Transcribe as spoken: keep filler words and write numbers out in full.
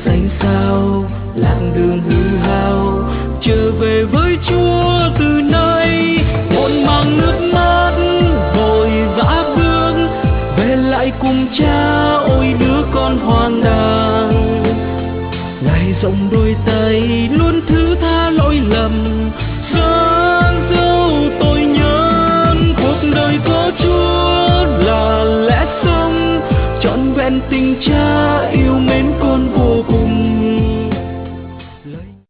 xanh xao, làng đường hư hao, trở về với Chúa từ nay. Một màng nước mắt vội vã bước về lại cùng Cha, ôi đứa con hoang đàng. Ngài rộng đôi tay luôn thứ tha lỗi lầm,